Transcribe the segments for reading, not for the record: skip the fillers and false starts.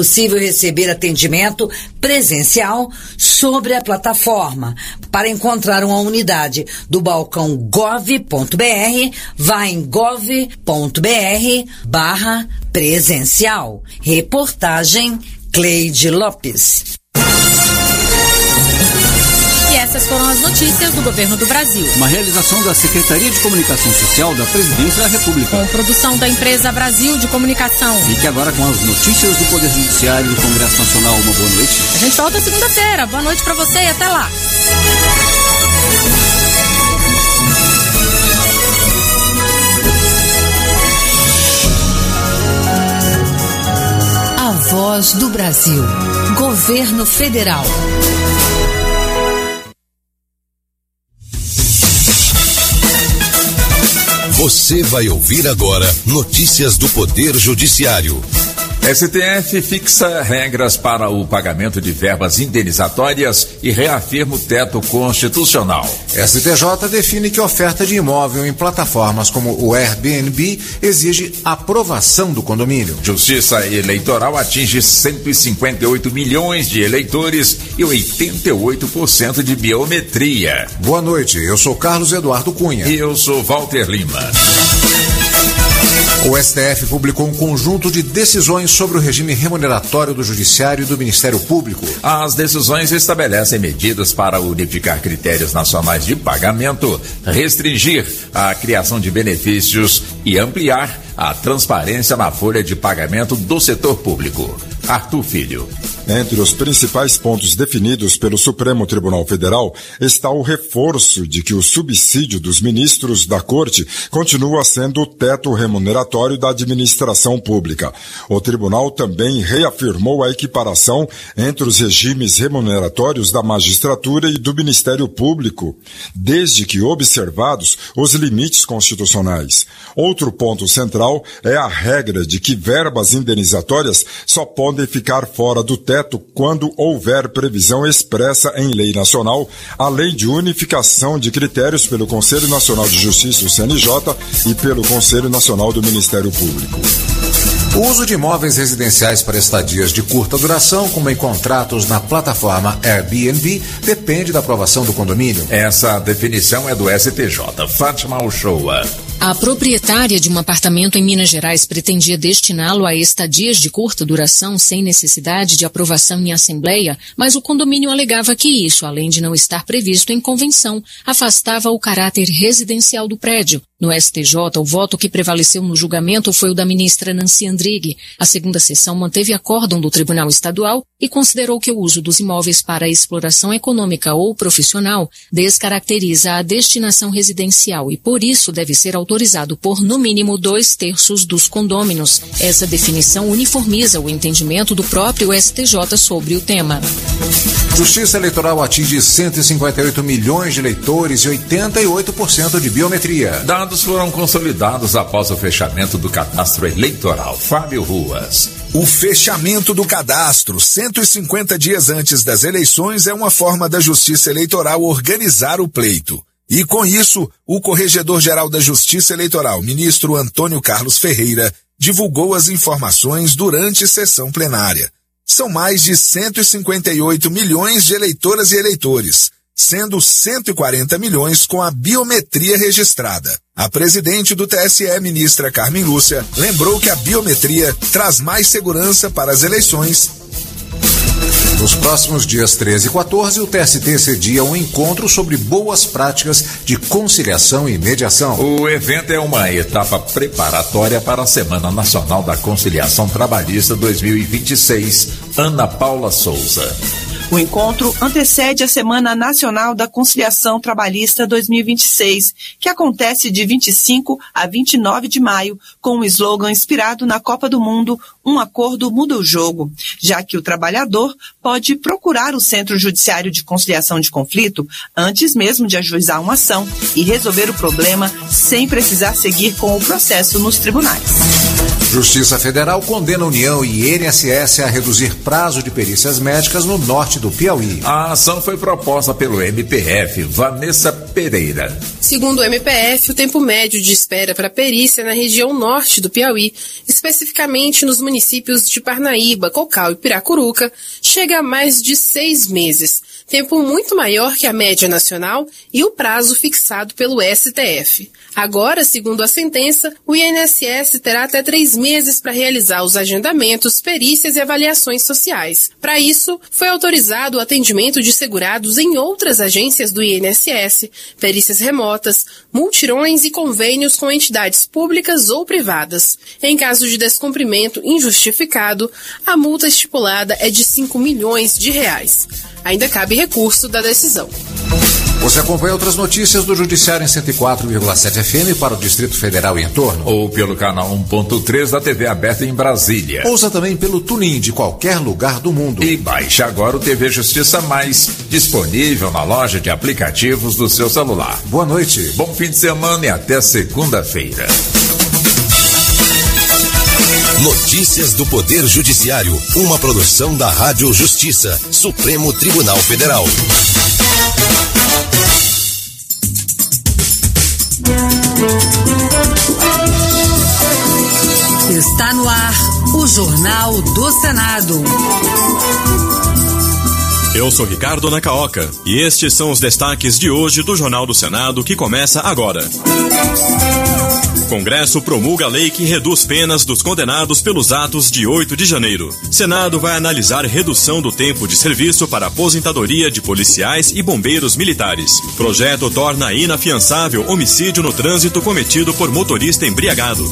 possível receber atendimento presencial sobre a plataforma. Para encontrar uma unidade do balcão gov.br, vá em gov.br/presencial. Reportagem Cleide Lopes. E essas foram as notícias do Governo do Brasil. Uma realização da Secretaria de Comunicação Social da Presidência da República. Com produção da empresa Brasil de Comunicação. Fique agora com as notícias do Poder Judiciário do Congresso Nacional. Uma boa noite. A gente volta segunda-feira. Boa noite pra você e até lá. A Voz do Brasil. Governo Federal. Você vai ouvir agora notícias do Poder Judiciário. STF fixa regras para o pagamento de verbas indenizatórias e reafirma o teto constitucional. STJ define que oferta de imóvel em plataformas como o Airbnb exige aprovação do condomínio. Justiça Eleitoral atinge 158 milhões de eleitores e 88% de biometria. Boa noite, eu sou Carlos Eduardo Cunha. E eu sou Walter Lima. O STF publicou um conjunto de decisões sobre o regime remuneratório do Judiciário e do Ministério Público. As decisões estabelecem medidas para unificar critérios nacionais de pagamento, restringir a criação de benefícios e ampliar a transparência na folha de pagamento do setor público. Arthur Filho. Entre os principais pontos definidos pelo Supremo Tribunal Federal está o reforço de que o subsídio dos ministros da Corte continua sendo o teto remuneratório da administração pública. O tribunal também reafirmou a equiparação entre os regimes remuneratórios da magistratura e do Ministério Público, desde que observados os limites constitucionais. Outro ponto central é a regra de que verbas indenizatórias só podem ficar fora do teto quando houver previsão expressa em lei nacional, além de unificação de critérios pelo Conselho Nacional de Justiça, o CNJ, e pelo Conselho Nacional do Ministério Público. O uso de imóveis residenciais para estadias de curta duração, como em contratos na plataforma Airbnb, depende da aprovação do condomínio. Essa definição é do STJ. Fátima Uchoa. A proprietária de um apartamento em Minas Gerais pretendia destiná-lo a estadias de curta duração sem necessidade de aprovação em assembleia, mas o condomínio alegava que isso, além de não estar previsto em convenção, afastava o caráter residencial do prédio. No STJ, o voto que prevaleceu no julgamento foi o da ministra Nancy Andrighi. A segunda sessão manteve acórdão do Tribunal Estadual e considerou que o uso dos imóveis para exploração econômica ou profissional descaracteriza a destinação residencial e, por isso, deve ser autorizado por, no mínimo, 2/3 dos condôminos. Essa definição uniformiza o entendimento do próprio STJ sobre o tema. Justiça Eleitoral atinge 158 milhões de eleitores e 88% de biometria. Dados foram consolidados após o fechamento do cadastro eleitoral. Fábio Ruas. O fechamento do cadastro 150 dias antes das eleições é uma forma da Justiça Eleitoral organizar o pleito. E com isso, o Corregedor-Geral da Justiça Eleitoral, ministro Antônio Carlos Ferreira, divulgou as informações durante sessão plenária. São mais de 158 milhões de eleitoras e eleitores, sendo 140 milhões com a biometria registrada. A presidente do TSE, ministra Carmen Lúcia, lembrou que a biometria traz mais segurança para as eleições. Nos próximos dias 13 e 14, o TST cedia um encontro sobre boas práticas de conciliação e mediação. O evento é uma etapa preparatória para a Semana Nacional da Conciliação Trabalhista 2026. Ana Paula Souza. O encontro antecede a Semana Nacional da Conciliação Trabalhista 2026, que acontece de 25 a 29 de maio, com um slogan inspirado na Copa do Mundo, um acordo muda o jogo, já que o trabalhador pode procurar o Centro Judiciário de Conciliação de Conflito antes mesmo de ajuizar uma ação e resolver o problema sem precisar seguir com o processo nos tribunais. Justiça Federal condena a União e INSS a reduzir prazo de perícias médicas no norte do Piauí. A ação foi proposta pelo MPF. Vanessa Pereira. Segundo o MPF, o tempo médio de espera para perícia na região norte do Piauí, especificamente nos municípios de Parnaíba, Cocal e Piracuruca, chega a mais de 6 meses, tempo muito maior que a média nacional e o prazo fixado pelo STF. Agora, segundo a sentença, o INSS terá até 3 meses para realizar os agendamentos, perícias e avaliações sociais. Para isso, foi autorizado o atendimento de segurados em outras agências do INSS, perícias remotas, multirões e convênios com entidades públicas ou privadas. Em caso de descumprimento injustificado, a multa estipulada é de R$5 milhões. Ainda cabe recurso da decisão. Você acompanha outras notícias do Judiciário em 104,7 FM para o Distrito Federal e entorno. Ou pelo canal 1.3 da TV aberta em Brasília. Ouça também pelo TuneIn de qualquer lugar do mundo. E baixe agora o TV Justiça Mais, disponível na loja de aplicativos do seu celular. Boa noite. Bom fim de semana e até segunda-feira. Notícias do Poder Judiciário, uma produção da Rádio Justiça, Supremo Tribunal Federal. Está no ar o Jornal do Senado. Eu sou Ricardo Nacaoca e estes são os destaques de hoje do Jornal do Senado que começa agora. Congresso promulga a lei que reduz penas dos condenados pelos atos de 8 de janeiro. Senado vai analisar redução do tempo de serviço para aposentadoria de policiais e bombeiros militares. Projeto torna inafiançável homicídio no trânsito cometido por motorista embriagado.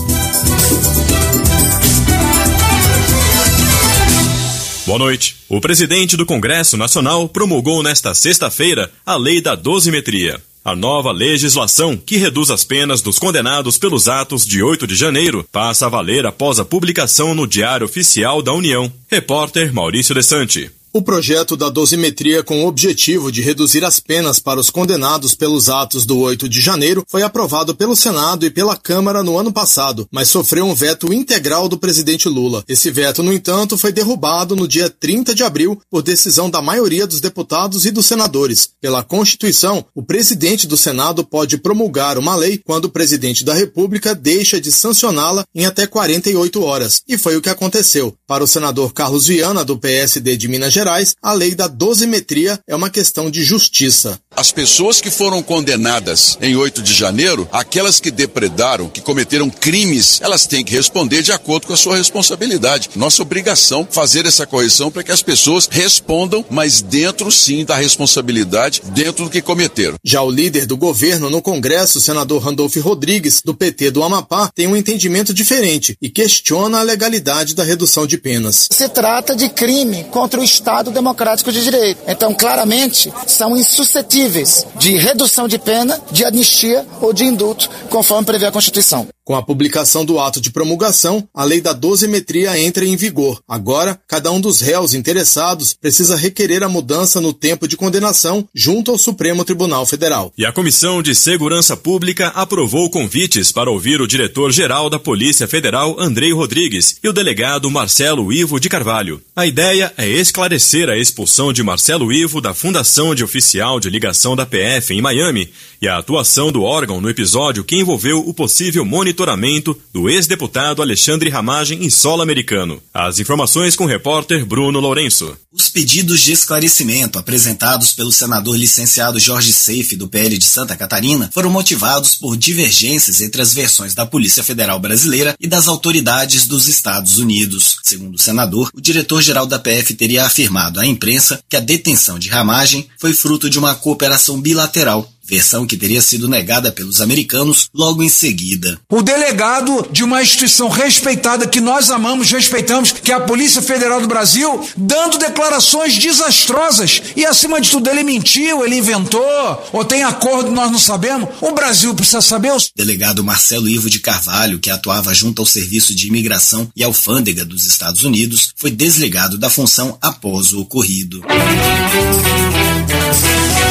Boa noite. O presidente do Congresso Nacional promulgou nesta sexta-feira a lei da dosimetria. A nova legislação, que reduz as penas dos condenados pelos atos de 8 de janeiro, passa a valer após a publicação no Diário Oficial da União. Repórter Maurício Desante. O projeto da dosimetria, com o objetivo de reduzir as penas para os condenados pelos atos do 8 de janeiro, foi aprovado pelo Senado e pela Câmara no ano passado, mas sofreu um veto integral do presidente Lula. Esse veto, no entanto, foi derrubado no dia 30 de abril por decisão da maioria dos deputados e dos senadores. Pela Constituição, o presidente do Senado pode promulgar uma lei quando o presidente da República deixa de sancioná-la em até 48 horas. E foi o que aconteceu. Para o senador Carlos Viana, do PSD de Minas Gerais, a lei da dosimetria é uma questão de justiça. As pessoas que foram condenadas em 8 de janeiro, aquelas que depredaram, que cometeram crimes, elas têm que responder de acordo com a sua responsabilidade. Nossa obrigação fazer essa correção para que as pessoas respondam, mas dentro sim da responsabilidade, dentro do que cometeram. Já o líder do governo no Congresso, o senador Randolfo Rodrigues, do PT do Amapá, tem um entendimento diferente e questiona a legalidade da redução de penas. Se trata de crime contra o Estado Democrático de Direito. Então, claramente, são insuscetíveis de redução de pena, de anistia ou de indulto, conforme prevê a Constituição. Com a publicação do ato de promulgação, a lei da dosimetria entra em vigor. Agora, cada um dos réus interessados precisa requerer a mudança no tempo de condenação junto ao Supremo Tribunal Federal. E a Comissão de Segurança Pública aprovou convites para ouvir o diretor-geral da Polícia Federal, Andrei Rodrigues, e o delegado Marcelo Ivo de Carvalho. A ideia é esclarecer a expulsão de Marcelo Ivo da Fundação de Oficial de Ligação da PF em Miami e a atuação do órgão no episódio que envolveu o possível monitoramento do ex-deputado Alexandre Ramagem em solo americano. As informações com o repórter Bruno Lourenço. Os pedidos de esclarecimento apresentados pelo senador licenciado Jorge Seife, do PL de Santa Catarina, foram motivados por divergências entre as versões da Polícia Federal Brasileira e das autoridades dos Estados Unidos. Segundo o senador, o diretor-geral da PF teria afirmado à imprensa que a detenção de Ramagem foi fruto de uma cooperação bilateral, versão que teria sido negada pelos americanos logo em seguida. O delegado de uma instituição respeitada que nós amamos, respeitamos, que é a Polícia Federal do Brasil, dando declarações desastrosas e, acima de tudo, ele mentiu, ele inventou, ou tem acordo, nós não sabemos. O Brasil precisa saber. O delegado Marcelo Ivo de Carvalho, que atuava junto ao Serviço de Imigração e Alfândega dos Estados Unidos, foi desligado da função após o ocorrido.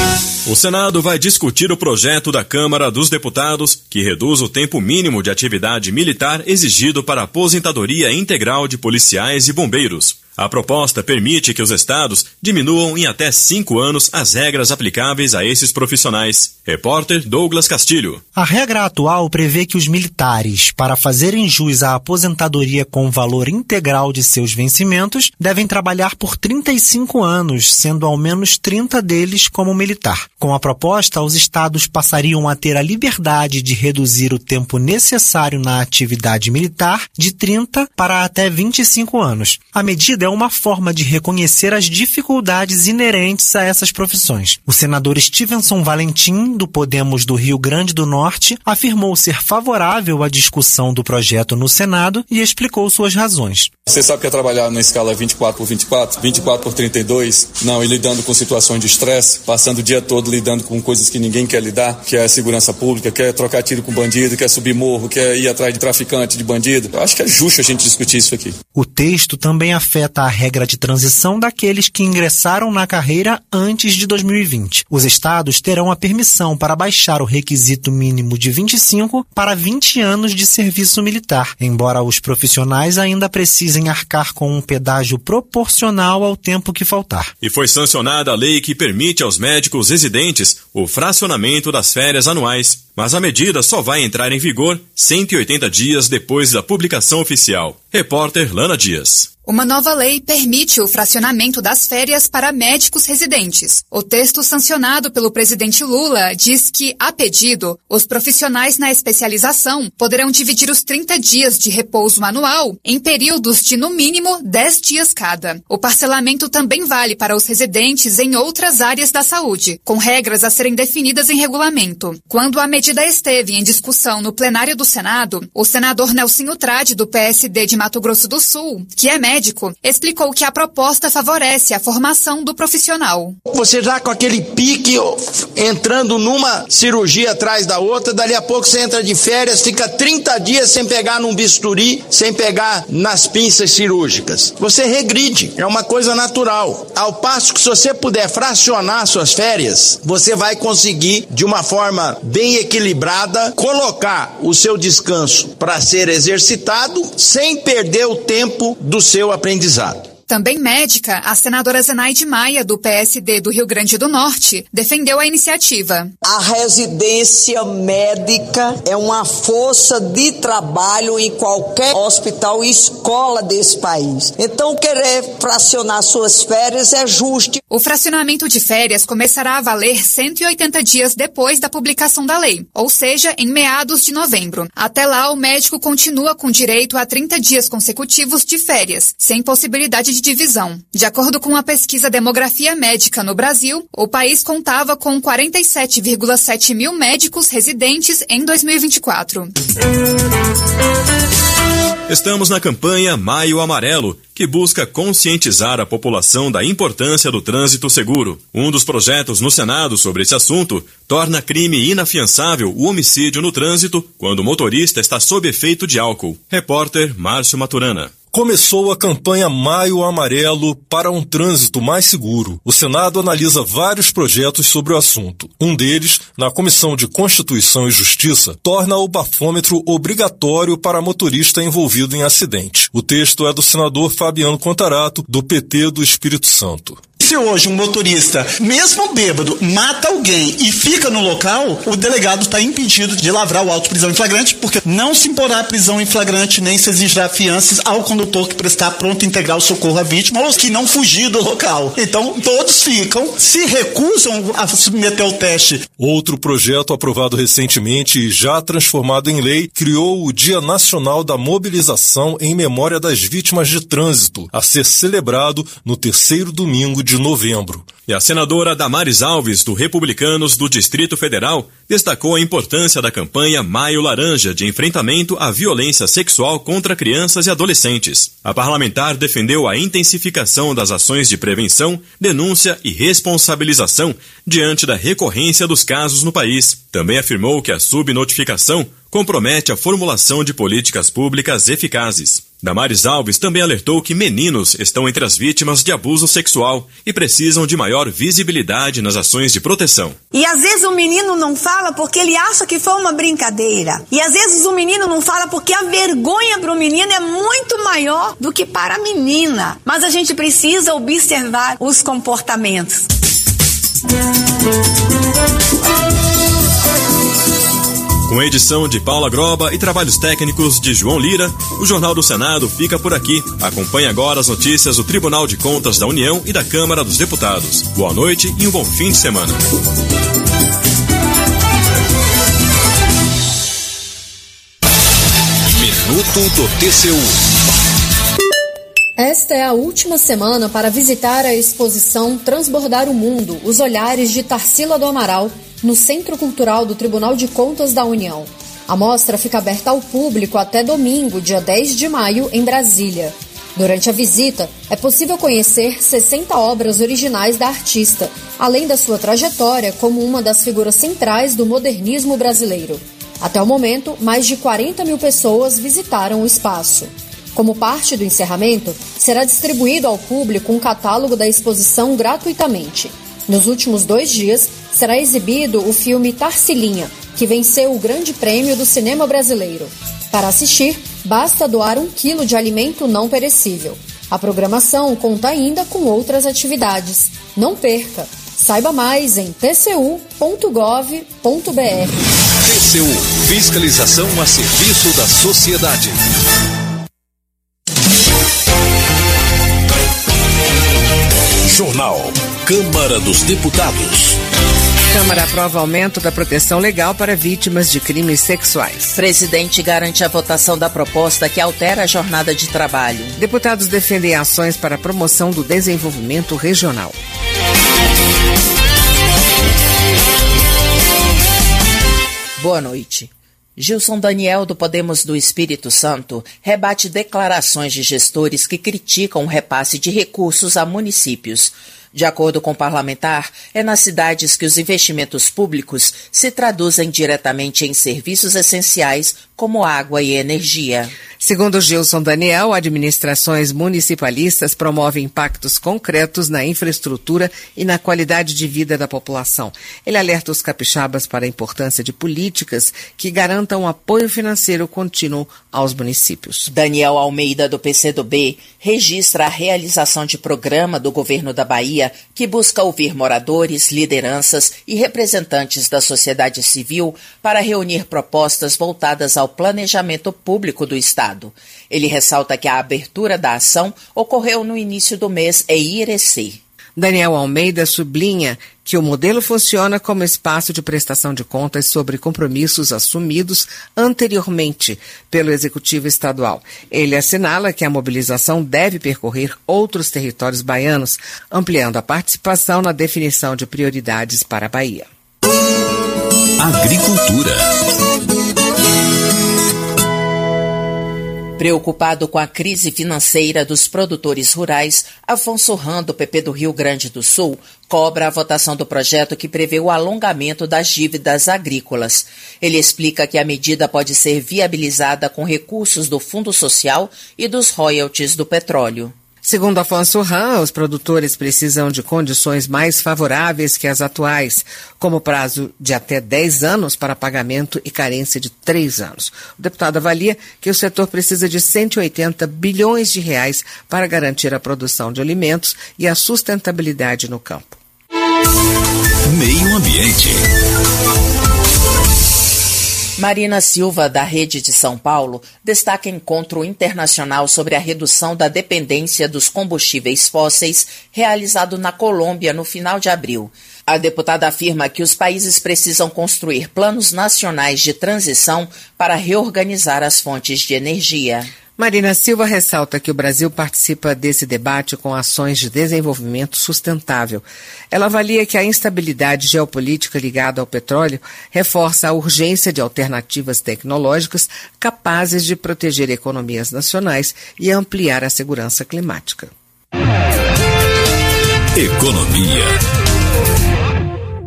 O Senado vai discutir o projeto da Câmara dos Deputados que reduz o tempo mínimo de atividade militar exigido para a aposentadoria integral de policiais e bombeiros. A proposta permite que os estados diminuam em até 5 anos as regras aplicáveis a esses profissionais. Repórter Douglas Castilho. A regra atual prevê que os militares, para fazerem jus à aposentadoria com valor integral de seus vencimentos, devem trabalhar por 35 anos, sendo ao menos 30 deles como militar. Com a proposta, os estados passariam a ter a liberdade de reduzir o tempo necessário na atividade militar de 30 para até 25 anos. A medida é uma forma de reconhecer as dificuldades inerentes a essas profissões. O senador Stevenson Valentim, do Podemos do Rio Grande do Norte, afirmou ser favorável à discussão do projeto no Senado e explicou suas razões. Você sabe que é trabalhar na escala 24 por 24, 24 por 32, não, e lidando com situações de estresse, passando o dia todo lidando com coisas que ninguém quer lidar, que é a segurança pública, quer trocar tiro com bandido, quer subir morro, quer ir atrás de traficante, de bandido. Eu acho que é justo a gente discutir isso aqui. O texto também afeta a regra de transição daqueles que ingressaram na carreira antes de 2020. Os estados terão a permissão para baixar o requisito mínimo de 25 para 20 anos de serviço militar, embora os profissionais ainda precisem arcar com um pedágio proporcional ao tempo que faltar. E foi sancionada a lei que permite aos médicos residentes o fracionamento das férias anuais, mas a medida só vai entrar em vigor 180 dias depois da publicação oficial. Repórter Lana Dias. Uma nova lei permite o fracionamento das férias para médicos residentes. O texto sancionado pelo presidente Lula diz que, a pedido, os profissionais na especialização poderão dividir os 30 dias de repouso anual em períodos de, no mínimo, 10 dias cada. O parcelamento também vale para os residentes em outras áreas da saúde, com regras a serem definidas em regulamento. Quando a medida esteve em discussão no plenário do Senado, o senador Nelsinho Trade, do PSD de Mato Grosso do Sul, que é médico, explicou que a proposta favorece a formação do profissional. Você já com aquele pique entrando numa cirurgia atrás da outra, dali a pouco você entra de férias, fica 30 dias sem pegar num bisturi, sem pegar nas pinças cirúrgicas. Você regride, é uma coisa natural. Ao passo que se você puder fracionar suas férias, você vai conseguir, de uma forma bem equilibrada, colocar o seu descanso para ser exercitado sem perder o tempo do seu aprendizado. Também médica, a senadora Zenaide Maia, do PSD do Rio Grande do Norte, defendeu a iniciativa. A residência médica é uma força de trabalho em qualquer hospital e escola desse país. Então, querer fracionar suas férias é justo. O fracionamento de férias começará a valer 180 dias depois da publicação da lei, ou seja, em meados de novembro. Até lá, o médico continua com direito a 30 dias consecutivos de férias, sem possibilidade de divisão. De acordo com a pesquisa Demografia Médica no Brasil, o país contava com 47,7 mil médicos residentes em 2024. Estamos na campanha Maio Amarelo, que busca conscientizar a população da importância do trânsito seguro. Um dos projetos no Senado sobre esse assunto torna crime inafiançável o homicídio no trânsito quando o motorista está sob efeito de álcool. Repórter Márcio Maturana. Começou a campanha Maio Amarelo para um trânsito mais seguro. O Senado analisa vários projetos sobre o assunto. Um deles, na Comissão de Constituição e Justiça, torna o bafômetro obrigatório para motorista envolvido em acidente. O texto é do senador Fabiano Contarato, do PT do Espírito Santo. Se hoje um motorista, mesmo bêbado, mata alguém e fica no local, o delegado está impedido de lavrar o auto de prisão em flagrante, porque não se imporá prisão em flagrante nem se exigirá fianças ao condutor que prestar pronto integral socorro à vítima ou que não fugir do local. Então, todos ficam, se recusam a submeter ao teste. Outro projeto aprovado recentemente e já transformado em lei criou o Dia Nacional da Mobilização em memória das vítimas de trânsito, a ser celebrado no terceiro domingo de novembro. E a senadora Damares Alves, do Republicanos do Distrito Federal, destacou a importância da campanha Maio Laranja de enfrentamento à violência sexual contra crianças e adolescentes. A parlamentar defendeu a intensificação das ações de prevenção, denúncia e responsabilização diante da recorrência dos casos no país. Também afirmou que a subnotificação compromete a formulação de políticas públicas eficazes. Damares Alves também alertou que meninos estão entre as vítimas de abuso sexual e precisam de maior visibilidade nas ações de proteção. E às vezes o menino não fala porque ele acha que foi uma brincadeira. E às vezes o menino não fala porque a vergonha para o menino é muito maior do que para a menina. Mas a gente precisa observar os comportamentos. Com edição de Paula Groba e trabalhos técnicos de João Lira, o Jornal do Senado fica por aqui. Acompanhe agora as notícias do Tribunal de Contas da União e da Câmara dos Deputados. Boa noite e um bom fim de semana. Minuto do TCU. Esta é a última semana para visitar a exposição Transbordar o Mundo, os olhares de Tarsila do Amaral, no Centro Cultural do Tribunal de Contas da União. A mostra fica aberta ao público até domingo, dia 10 de maio, em Brasília. Durante a visita, é possível conhecer 60 obras originais da artista, além da sua trajetória como uma das figuras centrais do modernismo brasileiro. Até o momento, mais de 40 mil pessoas visitaram o espaço. Como parte do encerramento, será distribuído ao público um catálogo da exposição gratuitamente. Nos últimos 2 dias, será exibido o filme Tarsilinha, que venceu o Grande Prêmio do Cinema Brasileiro. Para assistir, basta doar 1 quilo de alimento não perecível. A programação conta ainda com outras atividades. Não perca! Saiba mais em tcu.gov.br. TCU, fiscalização a serviço da sociedade. Jornal Câmara dos Deputados. Câmara aprova aumento da proteção legal para vítimas de crimes sexuais. Presidente garante a votação da proposta que altera a jornada de trabalho. Deputados defendem ações para a promoção do desenvolvimento regional. Boa noite. Gilson Daniel, do Podemos do Espírito Santo, rebate declarações de gestores que criticam o repasse de recursos a municípios. De acordo com o parlamentar, é nas cidades que os investimentos públicos se traduzem diretamente em serviços essenciais como água e energia. Segundo Gilson Daniel, administrações municipalistas promovem impactos concretos na infraestrutura e na qualidade de vida da população. Ele alerta os capixabas para a importância de políticas que garantam apoio financeiro contínuo aos municípios. Daniel Almeida, do PCdoB, registra a realização de programa do governo da Bahia que busca ouvir moradores, lideranças e representantes da sociedade civil para reunir propostas voltadas ao planejamento público do Estado. Ele ressalta que a abertura da ação ocorreu no início do mês em Irecê. Daniel Almeida sublinha que o modelo funciona como espaço de prestação de contas sobre compromissos assumidos anteriormente pelo Executivo Estadual. Ele assinala que a mobilização deve percorrer outros territórios baianos, ampliando a participação na definição de prioridades para a Bahia. Agricultura. Preocupado com a crise financeira dos produtores rurais, Afonso Ram, do PP do Rio Grande do Sul, cobra a votação do projeto que prevê o alongamento das dívidas agrícolas. Ele explica que a medida pode ser viabilizada com recursos do Fundo Social e dos royalties do petróleo. Segundo Afonso Ram, os produtores precisam de condições mais favoráveis que as atuais, como prazo de até 10 anos para pagamento e carência de 3 anos. O deputado avalia que o setor precisa de 180 bilhões de reais para garantir a produção de alimentos e a sustentabilidade no campo. Meio Ambiente. Marina Silva, da Rede de São Paulo, destaca encontro internacional sobre a redução da dependência dos combustíveis fósseis realizado na Colômbia no final de abril. A deputada afirma que os países precisam construir planos nacionais de transição para reorganizar as fontes de energia. Marina Silva ressalta que o Brasil participa desse debate com ações de desenvolvimento sustentável. Ela avalia que a instabilidade geopolítica ligada ao petróleo reforça a urgência de alternativas tecnológicas capazes de proteger economias nacionais e ampliar a segurança climática. Economia.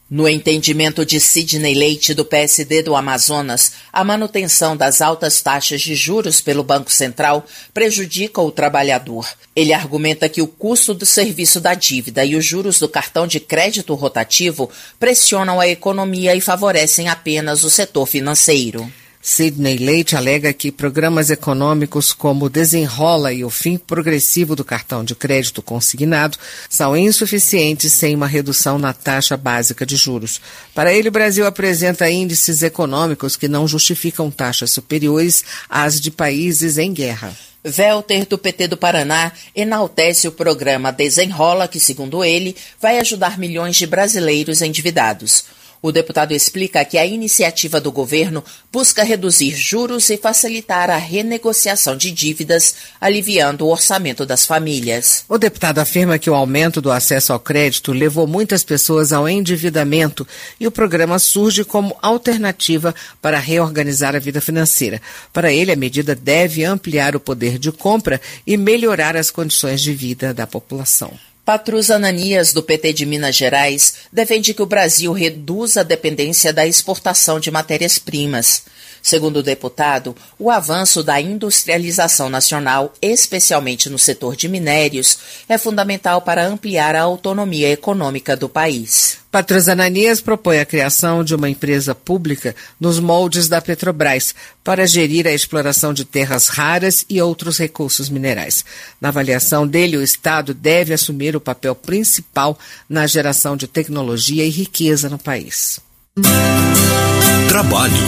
No entendimento de Sidney Leite, do PSD do Amazonas, a manutenção das altas taxas de juros pelo Banco Central prejudica o trabalhador. Ele argumenta que o custo do serviço da dívida e os juros do cartão de crédito rotativo pressionam a economia e favorecem apenas o setor financeiro. Sidney Leite alega que programas econômicos como o Desenrola e o fim progressivo do cartão de crédito consignado são insuficientes sem uma redução na taxa básica de juros. Para ele, o Brasil apresenta índices econômicos que não justificam taxas superiores às de países em guerra. Welter, do PT do Paraná, enaltece o programa Desenrola, que, segundo ele, vai ajudar milhões de brasileiros endividados. O deputado explica que a iniciativa do governo busca reduzir juros e facilitar a renegociação de dívidas, aliviando o orçamento das famílias. O deputado afirma que o aumento do acesso ao crédito levou muitas pessoas ao endividamento e o programa surge como alternativa para reorganizar a vida financeira. Para ele, a medida deve ampliar o poder de compra e melhorar as condições de vida da população. Patrus Ananias, do PT de Minas Gerais, defende que o Brasil reduza a dependência da exportação de matérias-primas. Segundo o deputado, o avanço da industrialização nacional, especialmente no setor de minérios, é fundamental para ampliar a autonomia econômica do país. Patrus Ananias propõe a criação de uma empresa pública nos moldes da Petrobras para gerir a exploração de terras raras e outros recursos minerais. Na avaliação dele, o Estado deve assumir o papel principal na geração de tecnologia e riqueza no país. Trabalho.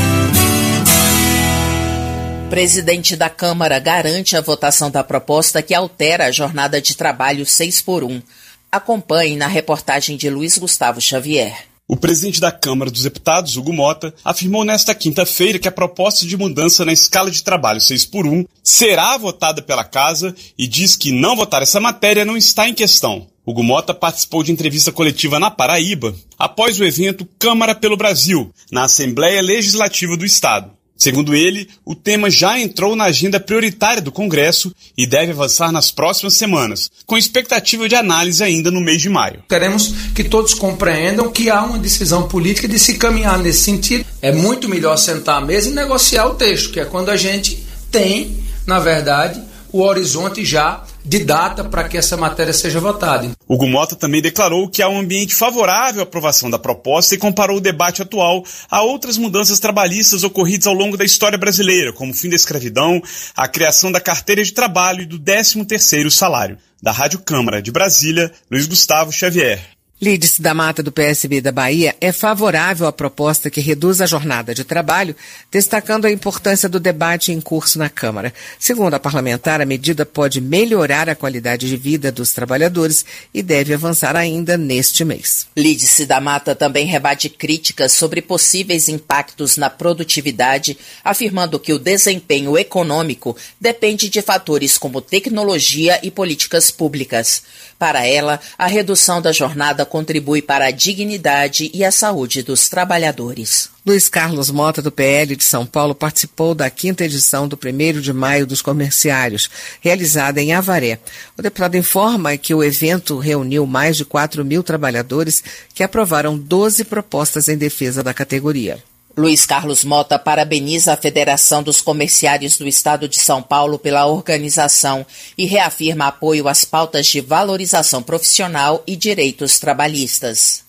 Presidente da Câmara garante a votação da proposta que altera a jornada de trabalho 6x1. Acompanhe na reportagem de Luiz Gustavo Xavier. O presidente da Câmara dos Deputados, Hugo Mota, afirmou nesta quinta-feira que a proposta de mudança na escala de trabalho 6x1 será votada pela Casa e diz que não votar essa matéria não está em questão. Hugo Mota participou de entrevista coletiva na Paraíba após o evento Câmara pelo Brasil, na Assembleia Legislativa do Estado. Segundo ele, o tema já entrou na agenda prioritária do Congresso e deve avançar nas próximas semanas, com expectativa de análise ainda no mês de maio. Queremos que todos compreendam que há uma decisão política de se caminhar nesse sentido. É muito melhor sentar à mesa e negociar o texto, que é quando a gente tem, na verdade, o horizonte já de data para que essa matéria seja votada. Hugo Mota também declarou que há um ambiente favorável à aprovação da proposta e comparou o debate atual a outras mudanças trabalhistas ocorridas ao longo da história brasileira, como o fim da escravidão, a criação da carteira de trabalho e do 13º salário. Da Rádio Câmara de Brasília, Luiz Gustavo Xavier. Lídice da Mata, do PSB da Bahia, é favorável à proposta que reduz a jornada de trabalho, destacando a importância do debate em curso na Câmara. Segundo a parlamentar, a medida pode melhorar a qualidade de vida dos trabalhadores e deve avançar ainda neste mês. Lídice da Mata também rebate críticas sobre possíveis impactos na produtividade, afirmando que o desempenho econômico depende de fatores como tecnologia e políticas públicas. Para ela, a redução da jornada contribui para a dignidade e a saúde dos trabalhadores. Luiz Carlos Mota, do PL de São Paulo, participou da 5ª edição do 1º de Maio dos Comerciários, realizada em Avaré. O deputado informa que o evento reuniu mais de 4.000 trabalhadores que aprovaram 12 propostas em defesa da categoria. Luiz Carlos Mota parabeniza a Federação dos Comerciários do Estado de São Paulo pela organização e reafirma apoio às pautas de valorização profissional e direitos trabalhistas.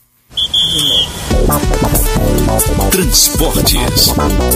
Transportes.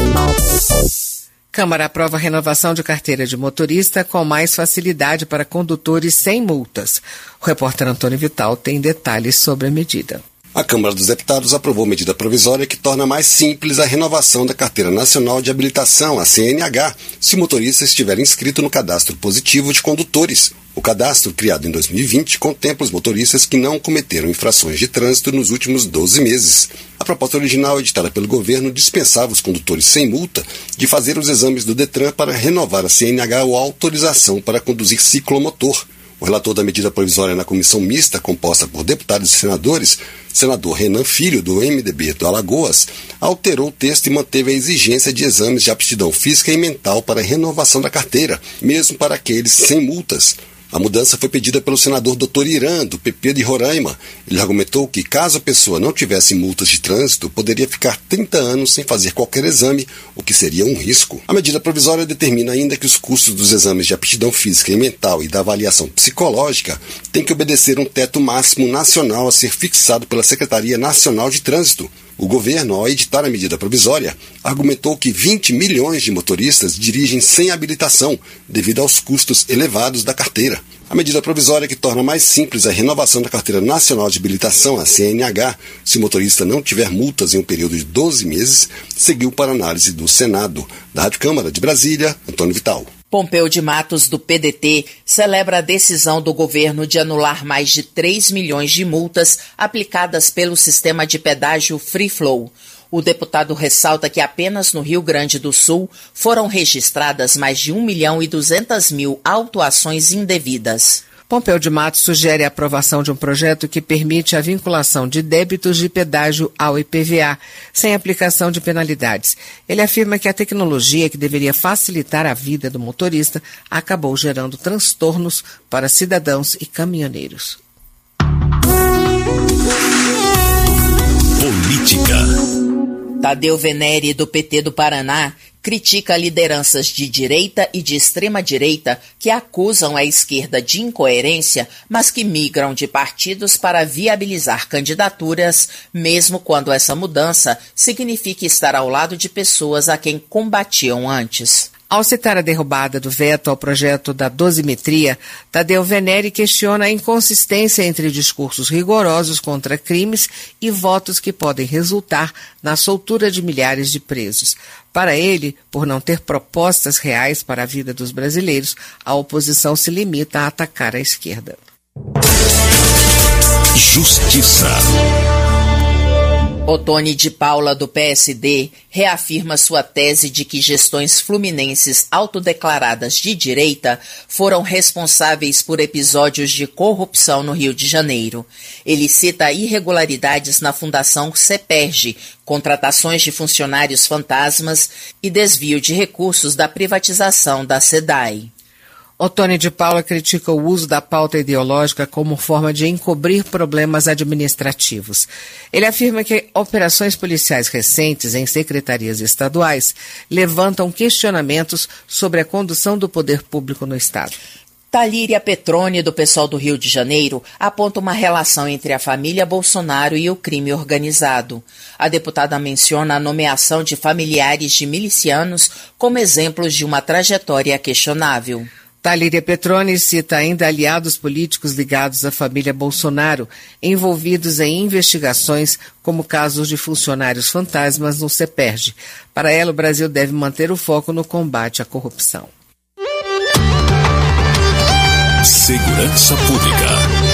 Câmara aprova a renovação de carteira de motorista com mais facilidade para condutores sem multas. O repórter Antônio Vital tem detalhes sobre a medida. A Câmara dos Deputados aprovou medida provisória que torna mais simples a renovação da Carteira Nacional de Habilitação, a CNH, se o motorista estiver inscrito no Cadastro Positivo de Condutores. O cadastro, criado em 2020, contempla os motoristas que não cometeram infrações de trânsito nos últimos 12 meses. A proposta original, editada pelo governo, dispensava os condutores sem multa de fazer os exames do Detran para renovar a CNH ou a autorização para conduzir ciclomotor. O relator da medida provisória na comissão mista, composta por deputados e senadores, senador Renan Filho, do MDB do Alagoas, alterou o texto e manteve a exigência de exames de aptidão física e mental para a renovação da carteira, mesmo para aqueles sem multas. A mudança foi pedida pelo senador Dr. Irã, do PP de Roraima. Ele argumentou que, caso a pessoa não tivesse multas de trânsito, poderia ficar 30 anos sem fazer qualquer exame, o que seria um risco. A medida provisória determina ainda que os custos dos exames de aptidão física e mental e da avaliação psicológica têm que obedecer um teto máximo nacional a ser fixado pela Secretaria Nacional de Trânsito. O governo, ao editar a medida provisória, argumentou que 20 milhões de motoristas dirigem sem habilitação, devido aos custos elevados da carteira. A medida provisória que torna mais simples a renovação da Carteira Nacional de Habilitação, a CNH, se o motorista não tiver multas em um período de 12 meses, seguiu para análise do Senado. Da Rádio Câmara de Brasília, Antônio Vital. Pompeu de Matos, do PDT, celebra a decisão do governo de anular mais de 3 milhões de multas aplicadas pelo sistema de pedágio Free Flow. O deputado ressalta que apenas no Rio Grande do Sul foram registradas mais de 1.200.000 autuações indevidas. Pompeu de Matos sugere a aprovação de um projeto que permite a vinculação de débitos de pedágio ao IPVA, sem aplicação de penalidades. Ele afirma que a tecnologia que deveria facilitar a vida do motorista acabou gerando transtornos para cidadãos e caminhoneiros. Política. Tadeu Venere, do PT do Paraná, critica lideranças de direita e de extrema-direita que acusam a esquerda de incoerência, mas que migram de partidos para viabilizar candidaturas, mesmo quando essa mudança significa estar ao lado de pessoas a quem combatiam antes. Ao citar a derrubada do veto ao projeto da dosimetria, Tadeu Venere questiona a inconsistência entre discursos rigorosos contra crimes e votos que podem resultar na soltura de milhares de presos. Para ele, por não ter propostas reais para a vida dos brasileiros, a oposição se limita a atacar a esquerda. Justiça. Otone de Paula, do PSD, reafirma sua tese de que gestões fluminenses autodeclaradas de direita foram responsáveis por episódios de corrupção no Rio de Janeiro. Ele cita irregularidades na Fundação CEPERJ, contratações de funcionários fantasmas e desvio de recursos da privatização da SEDAI. Otone de Paula critica o uso da pauta ideológica como forma de encobrir problemas administrativos. Ele afirma que operações policiais recentes em secretarias estaduais levantam questionamentos sobre a condução do poder público no Estado. Talíria Petroni, do PSOL do Rio de Janeiro, aponta uma relação entre a família Bolsonaro e o crime organizado. A deputada menciona a nomeação de familiares de milicianos como exemplos de uma trajetória questionável. Talíria Petroni cita ainda aliados políticos ligados à família Bolsonaro, envolvidos em investigações como casos de funcionários fantasmas no CEPERJ. Para ela, o Brasil deve manter o foco no combate à corrupção. Segurança Pública.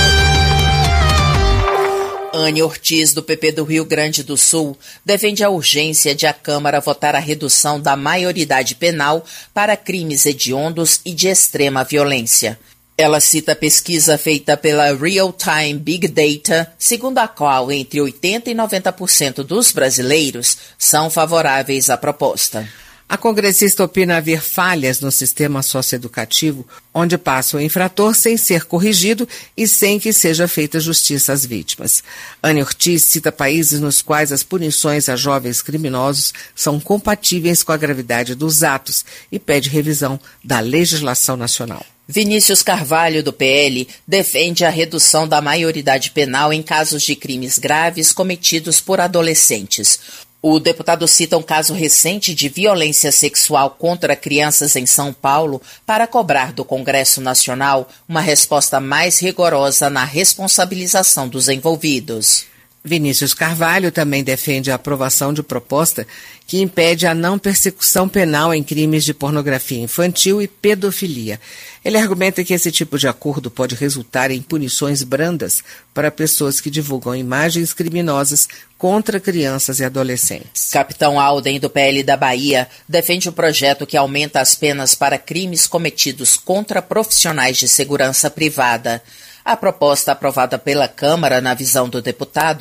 Anne Ortiz, do PP do Rio Grande do Sul, defende a urgência de a Câmara votar a redução da maioridade penal para crimes hediondos e de extrema violência. Ela cita a pesquisa feita pela Real Time Big Data, segundo a qual entre 80% e 90% dos brasileiros são favoráveis à proposta. A congressista opina haver falhas no sistema socioeducativo, onde passa o infrator sem ser corrigido e sem que seja feita justiça às vítimas. Anne Ortiz cita países nos quais as punições a jovens criminosos são compatíveis com a gravidade dos atos e pede revisão da legislação nacional. Vinícius Carvalho, do PL, defende a redução da maioridade penal em casos de crimes graves cometidos por adolescentes. O deputado cita um caso recente de violência sexual contra crianças em São Paulo para cobrar do Congresso Nacional uma resposta mais rigorosa na responsabilização dos envolvidos. Vinícius Carvalho também defende a aprovação de proposta que impede a não persecução penal em crimes de pornografia infantil e pedofilia. Ele argumenta que esse tipo de acordo pode resultar em punições brandas para pessoas que divulgam imagens criminosas contra crianças e adolescentes. Capitão Alden, do PL da Bahia, defende um projeto que aumenta as penas para crimes cometidos contra profissionais de segurança privada. A proposta aprovada pela Câmara, na visão do deputado,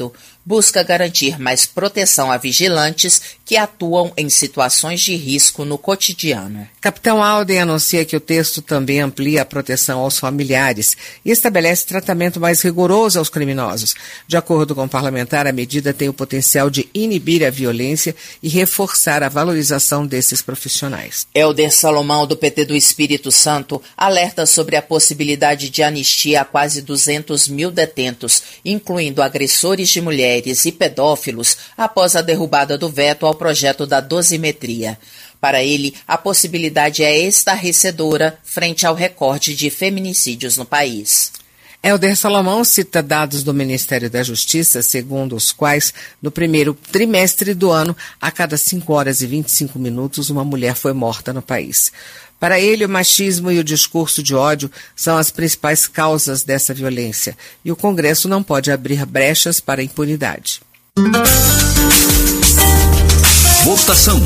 busca garantir mais proteção a vigilantes que atuam em situações de risco no cotidiano. Capitão Alden anuncia que o texto também amplia a proteção aos familiares e estabelece tratamento mais rigoroso aos criminosos. De acordo com o parlamentar, a medida tem o potencial de inibir a violência e reforçar a valorização desses profissionais. Helder Salomão, do PT do Espírito Santo, alerta sobre a possibilidade de anistia a quase 200 mil detentos, incluindo agressores de mulheres e pedófilos, após a derrubada do veto ao projeto da dosimetria. Para ele, a possibilidade é estarrecedora frente ao recorde de feminicídios no país. Helder Salomão cita dados do Ministério da Justiça, segundo os quais, no primeiro trimestre do ano, a cada 5 horas e 25 minutos, uma mulher foi morta no país. Para ele, o machismo e o discurso de ódio são as principais causas dessa violência, e o Congresso não pode abrir brechas para a impunidade. Votação.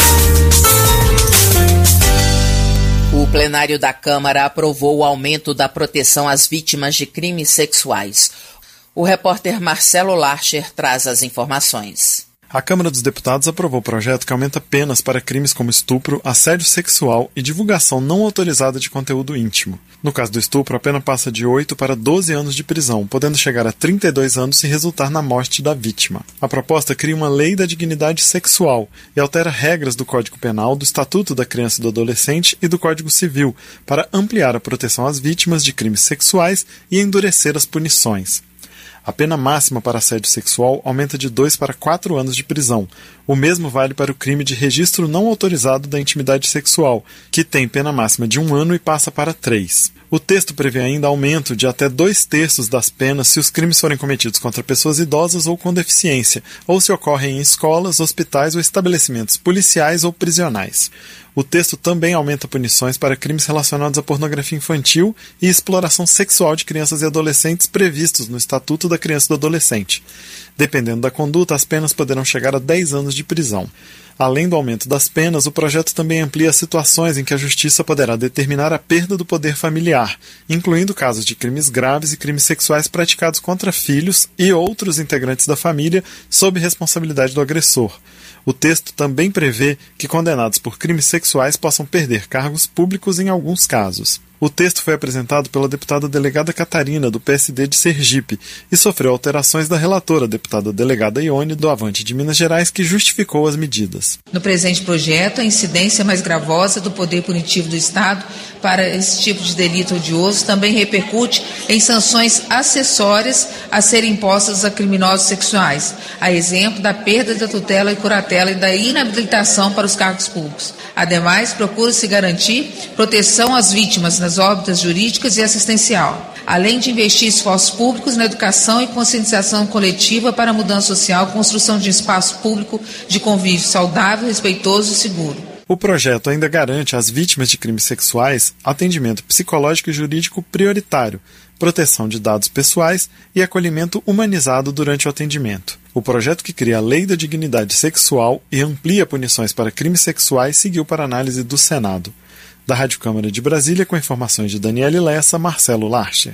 O plenário da Câmara aprovou o aumento da proteção às vítimas de crimes sexuais. O repórter Marcelo Larcher traz as informações. A Câmara dos Deputados aprovou o projeto que aumenta penas para crimes como estupro, assédio sexual e divulgação não autorizada de conteúdo íntimo. No caso do estupro, a pena passa de 8 para 12 anos de prisão, podendo chegar a 32 anos se resultar na morte da vítima. A proposta cria uma lei da dignidade sexual e altera regras do Código Penal, do Estatuto da Criança e do Adolescente e do Código Civil para ampliar a proteção às vítimas de crimes sexuais e endurecer as punições. A pena máxima para assédio sexual aumenta de 2 para 4 anos de prisão. O mesmo vale para o crime de registro não autorizado da intimidade sexual, que tem pena máxima de 1 ano e passa para 3. O texto prevê ainda aumento de até 2/3 das penas se os crimes forem cometidos contra pessoas idosas ou com deficiência, ou se ocorrem em escolas, hospitais ou estabelecimentos policiais ou prisionais. O texto também aumenta punições para crimes relacionados à pornografia infantil e exploração sexual de crianças e adolescentes previstos no Estatuto da Criança e do Adolescente. Dependendo da conduta, as penas poderão chegar a 10 anos de prisão. Além do aumento das penas, o projeto também amplia as situações em que a Justiça poderá determinar a perda do poder familiar, incluindo casos de crimes graves e crimes sexuais praticados contra filhos e outros integrantes da família sob responsabilidade do agressor. O texto também prevê que condenados por crimes sexuais possam perder cargos públicos em alguns casos. O texto foi apresentado pela deputada delegada Catarina, do PSD de Sergipe, e sofreu alterações da relatora, deputada delegada Ione, do Avante de Minas Gerais, que justificou as medidas. No presente projeto, a incidência mais gravosa do poder punitivo do Estado para esse tipo de delito odioso também repercute em sanções acessórias a serem impostas a criminosos sexuais, a exemplo da perda da tutela e curatela e da inabilitação para os cargos públicos. Ademais, procura-se garantir proteção às vítimas nas órbitas jurídicas e assistencial, além de investir esforços públicos na educação e conscientização coletiva para a mudança social, construção de espaço público de convívio saudável, respeitoso e seguro. O projeto ainda garante às vítimas de crimes sexuais atendimento psicológico e jurídico prioritário, proteção de dados pessoais e acolhimento humanizado durante o atendimento. O projeto que cria a Lei da Dignidade Sexual e amplia punições para crimes sexuais seguiu para análise do Senado. Da Rádio Câmara de Brasília, com informações de Daniele Lessa, Marcelo Larcher.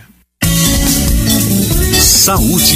Saúde.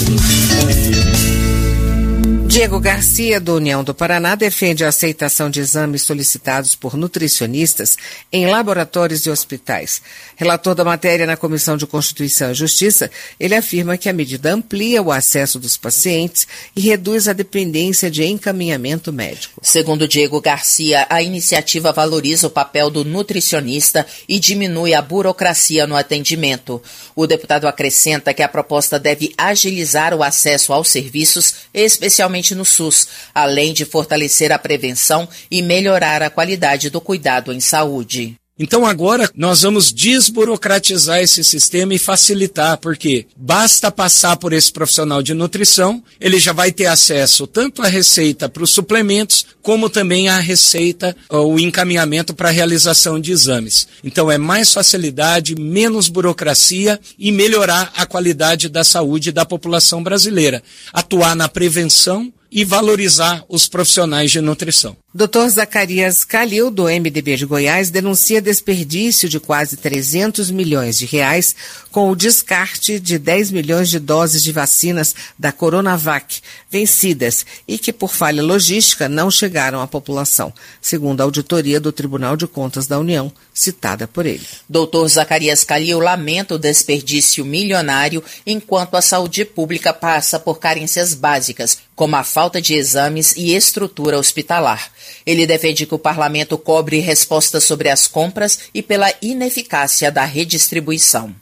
Diego Garcia, do União do Paraná, defende a aceitação de exames solicitados por nutricionistas em laboratórios e hospitais. Relator da matéria na Comissão de Constituição e Justiça, ele afirma que a medida amplia o acesso dos pacientes e reduz a dependência de encaminhamento médico. Segundo Diego Garcia, a iniciativa valoriza o papel do nutricionista e diminui a burocracia no atendimento. O deputado acrescenta que a proposta deve agilizar o acesso aos serviços, especialmente no SUS, além de fortalecer a prevenção e melhorar a qualidade do cuidado em saúde. Então agora nós vamos desburocratizar esse sistema e facilitar, porque basta passar por esse profissional de nutrição, ele já vai ter acesso tanto à receita para os suplementos, como também à receita, o encaminhamento para a realização de exames. Então é mais facilidade, menos burocracia e melhorar a qualidade da saúde da população brasileira. Atuar na prevenção e valorizar os profissionais de nutrição. Dr. Zacarias Calil, do MDB de Goiás, denuncia desperdício de quase 300 milhões de reais com o descarte de 10 milhões de doses de vacinas da Coronavac vencidas e que, por falha logística, não chegaram à população, segundo a auditoria do Tribunal de Contas da União, citada por ele. Dr. Zacarias Calil lamenta o desperdício milionário enquanto a saúde pública passa por carências básicas, como a falta de exames e estrutura hospitalar. Ele defende que o parlamento cobre respostas sobre as compras e pela ineficácia da redistribuição.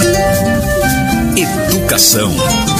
Educação.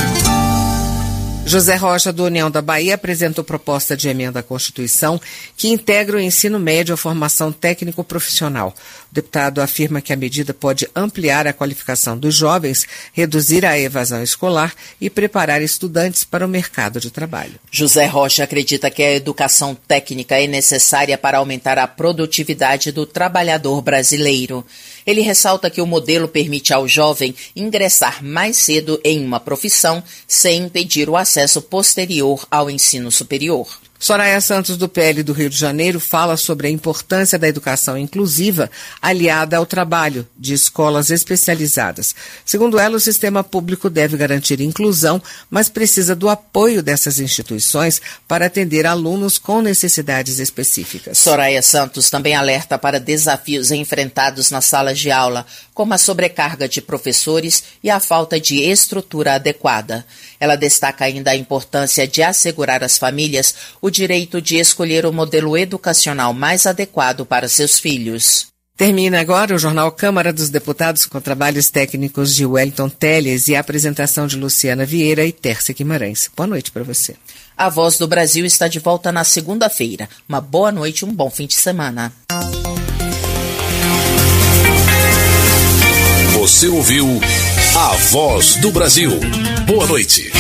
José Rocha, do União da Bahia, apresentou proposta de emenda à Constituição que integra o ensino médio à formação técnico-profissional. O deputado afirma que a medida pode ampliar a qualificação dos jovens, reduzir a evasão escolar e preparar estudantes para o mercado de trabalho. José Rocha acredita que a educação técnica é necessária para aumentar a produtividade do trabalhador brasileiro. Ele ressalta que o modelo permite ao jovem ingressar mais cedo em uma profissão sem impedir o acesso posterior ao ensino superior. Soraya Santos, do PL do Rio de Janeiro, fala sobre a importância da educação inclusiva aliada ao trabalho de escolas especializadas. Segundo ela, o sistema público deve garantir inclusão, mas precisa do apoio dessas instituições para atender alunos com necessidades específicas. Soraya Santos também alerta para desafios enfrentados nas salas de aula, como a sobrecarga de professores e a falta de estrutura adequada. Ela destaca ainda a importância de assegurar às famílias o direito de escolher o modelo educacional mais adequado para seus filhos. Termina agora o Jornal Câmara dos Deputados com trabalhos técnicos de Wellington Teles e a apresentação de Luciana Vieira e Tércia Guimarães. Boa noite para você. A Voz do Brasil está de volta na segunda-feira. Uma boa noite e um bom fim de semana. Você ouviu A Voz do Brasil. Boa noite.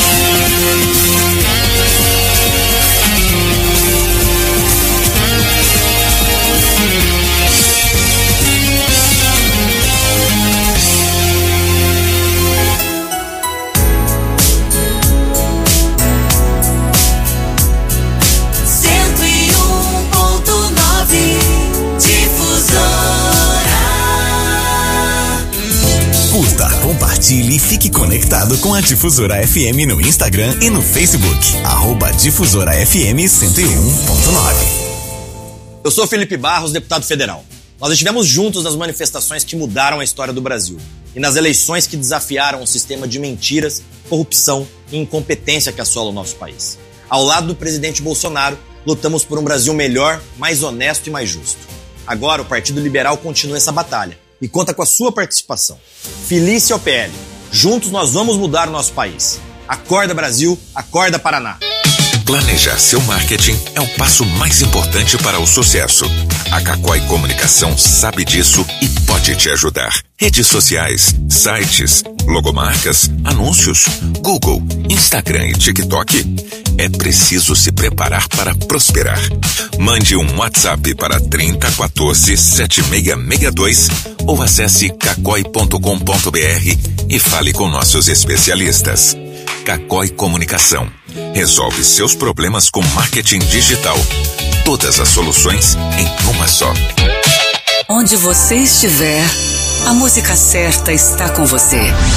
Curta, compartilhe e fique conectado com a Difusora FM no Instagram e no Facebook. @Difusora FM 101.9. Eu sou Felipe Barros, deputado federal. Nós estivemos juntos nas manifestações que mudaram a história do Brasil e nas eleições que desafiaram o sistema de mentiras, corrupção e incompetência que assola o nosso país. Ao lado do presidente Bolsonaro, lutamos por um Brasil melhor, mais honesto e mais justo. Agora, o Partido Liberal continua essa batalha e conta com a sua participação. Filice ao PL. Juntos nós vamos mudar o nosso país. Acorda Brasil, acorda Paraná. Planejar seu marketing é o passo mais importante para o sucesso. A Cacói Comunicação sabe disso e pode te ajudar. Redes sociais, sites, logomarcas, anúncios, Google, Instagram e TikTok. É preciso se preparar para prosperar. Mande um WhatsApp para 3014 7662 ou acesse cacoi.com.br e fale com nossos especialistas. Cacói Comunicação. Resolve seus problemas com marketing digital. Todas as soluções em uma só. Onde você estiver, a música certa está com você.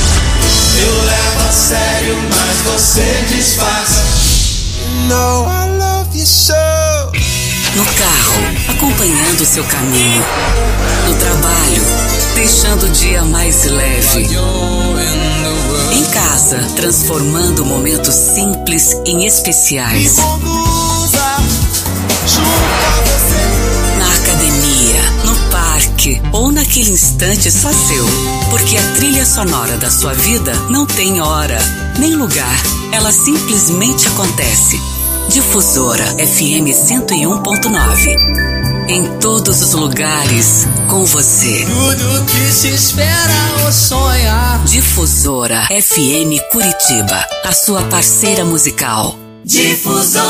Eu levo a sério, mas você disfarça. No, I love you so. No carro, acompanhando seu caminho. No trabalho, deixando o dia mais leve. Em casa, transformando momentos simples em especiais. Na academia, no parque ou naquele instante só seu. Porque a trilha sonora da sua vida não tem hora, nem lugar. Ela simplesmente acontece. Difusora FM 101.9. Em todos os lugares, com você. Tudo que se espera ou sonhar. Difusora FM Curitiba, a sua parceira musical. Difusora.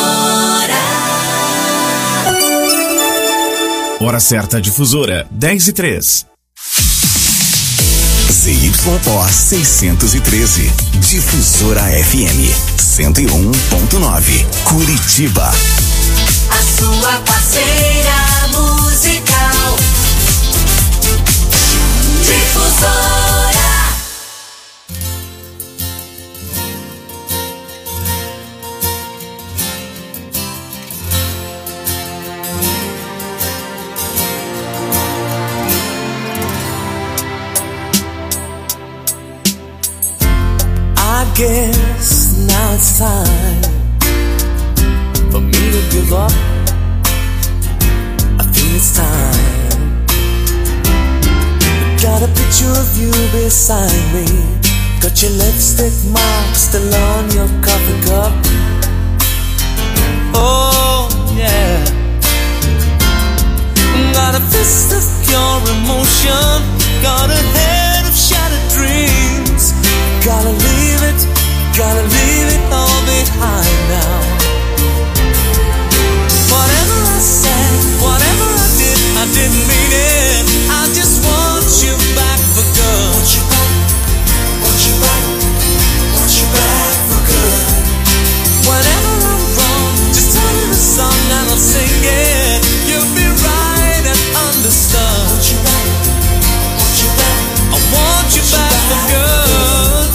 Hora certa, Difusora, 10:03. ZYO 613. Difusora FM 101.9. Curitiba. A sua parceira musical. Difusora. I guess now it's time for me to give up. I think it's time. Got a picture of you beside me. Got your lipstick mark still on your coffee cup. Oh yeah. Got a fist of pure emotion. Got a head of shattered dreams. Gotta leave it all behind now. Whatever I said, whatever I didn't mean it. I just want you back for good. Want you back for good. Whenever I'm wrong, just tell me the song and I'll sing it. You'll be right and understood. Want you back, I want you back for good.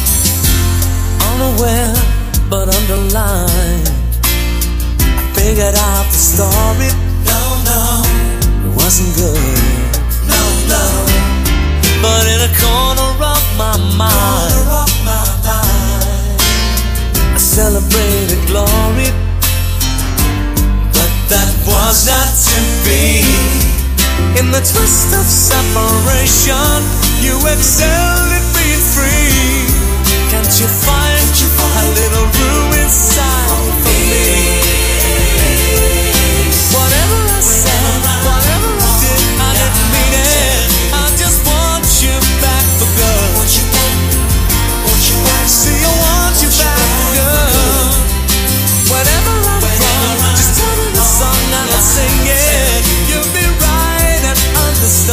Unaware but underlined, I figured out the story. No, it wasn't good. No, but in a corner of my mind, I celebrated glory. But that was not to be. In the twist of separation, you excelled at being free. Can't you find a little room inside for me? Whatever I said, whatever I didn't mean it. I just want you back for good. See, I want you back for good. Whenever I'm wrong, just tell me the song and I'll sing it. You'll be right and understood.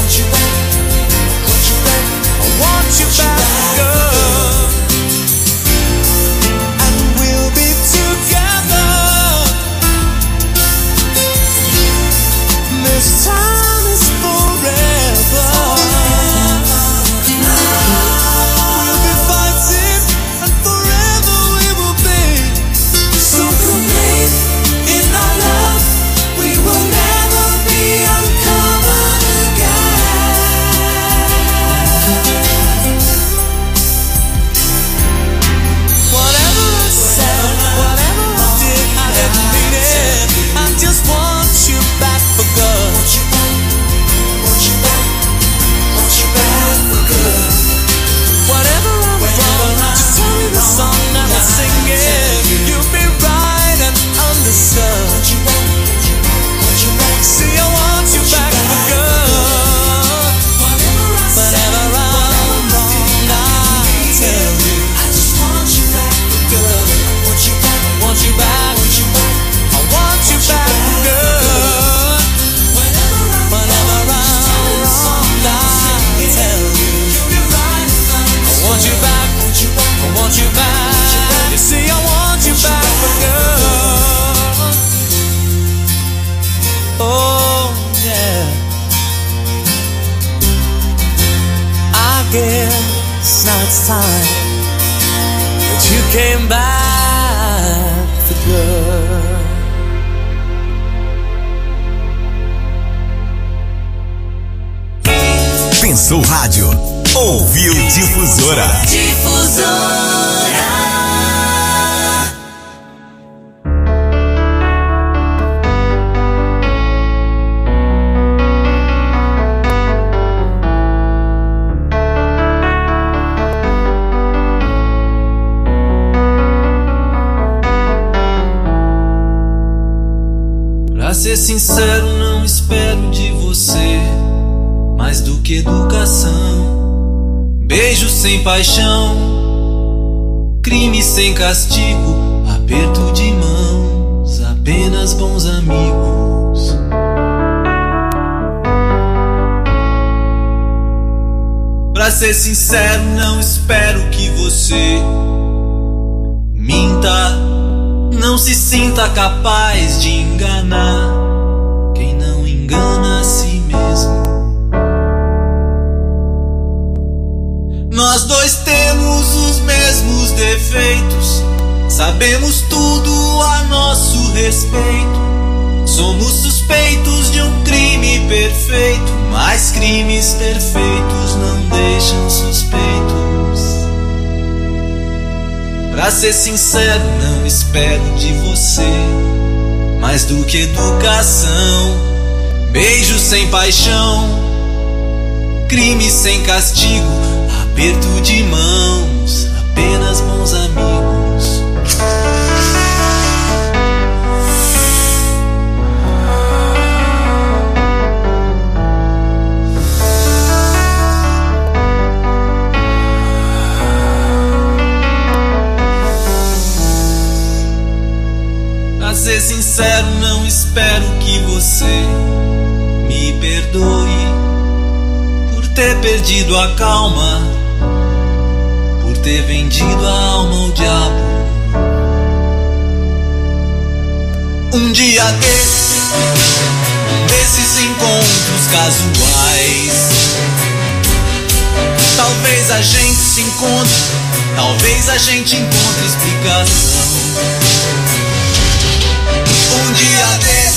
I want you back for good. And we'll be together. This time is forever. We'll be fighting and forever we will be. So complete in our love, we will never be uncovered again. Whatever I said, whatever I didn't mean it. I just want you back for good. Want you back for good. Whatever I'm wrong, just tell me the song and I'll sing it. You'll be right and understood. See, I want you back for good. Whatever I'm wrong, I'll tell you. I just want you back for good. Want you back. I want you back for good. Whenever I'm wrong, I'll tell you. I want you back. I want you back. You see, I want you back for good. Oh yeah. I guess now it's time that you came back for good. Pensou rádio. Ouviu Difusora. Difusora. Pra ser sincero, não espero de você mais do que educação. Beijo sem paixão, crime sem castigo, aperto de mãos, apenas bons amigos. Pra ser sincero, não espero que você minta. Não se sinta capaz de enganar quem não engana a si mesmo. Nós dois temos os mesmos defeitos, sabemos tudo a nosso respeito. Somos suspeitos de um crime perfeito, mas crimes perfeitos não deixam suspeitos. Pra ser sincero, não espero de você mais do que educação. Beijo sem paixão, crime sem castigo, aperto de mãos, apenas bons amigos. Pra ser sincero, não espero que você me perdoe por ter perdido a calma, por ter vendido a alma ao diabo. Um dia desses encontros casuais, talvez a gente se encontre, talvez a gente encontre explicação. Um dia